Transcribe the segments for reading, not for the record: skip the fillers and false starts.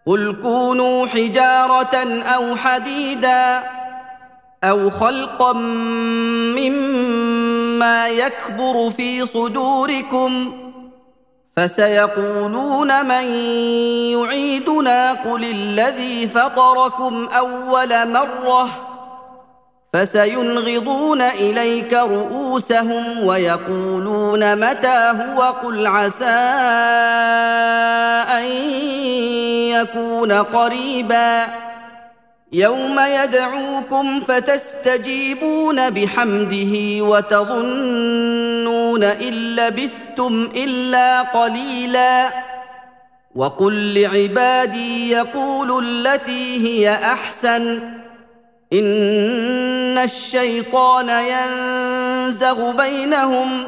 قل كونوا حجارة أو حديدا أو خلقا مما يكبر في صدوركم فسيقولون من يعيدنا قل الذي فطركم أول مرة فسينغضون إليك رؤوسهم ويقولون متى هو قل عسى أن يكون قريبا يوم يدعوكم فتستجيبون بحمده وتظنون إن لبثتم إلا قليلا وقل لعبادي يقولوا التي هي أحسن إن الشيطان ينزغ بينهم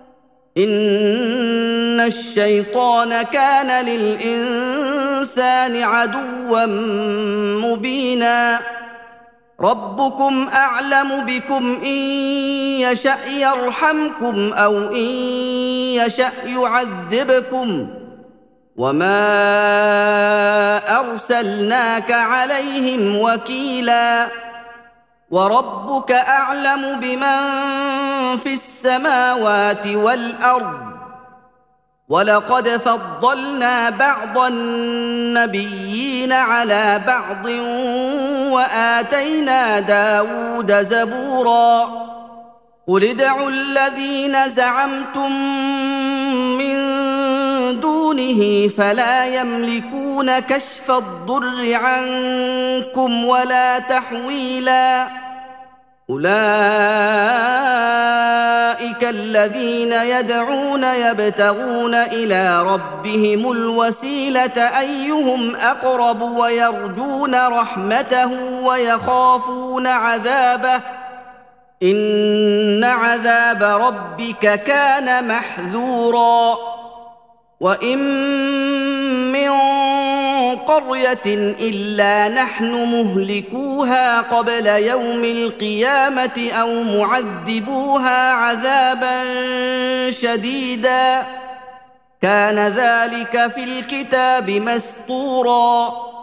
إن الشيطان كان للإنسان عدوا مبينا ربكم أعلم بكم إن يشأ يرحمكم أو إن يشأ يعذبكم وما أرسلناك عليهم وكيلا وربك أعلم بمن في السماوات والأرض ولقد فضلنا بعض النبيين على بعض وآتينا داود زبورا قل ادعوا الذين زعمتم من دونه فلا يملكون كشف الضر عنكم ولا تحويلا أولئك الذين يدعون يبتغون إلى ربهم الوسيلة أيهم أقرب ويرجون رحمته ويخافون عذابه إن عذاب ربك كان محذورا وإن من قرية إلا نحن مهلكوها قبل يوم القيامة أو معذبوها عذابا شديدا كان ذلك في الكتاب مسطورا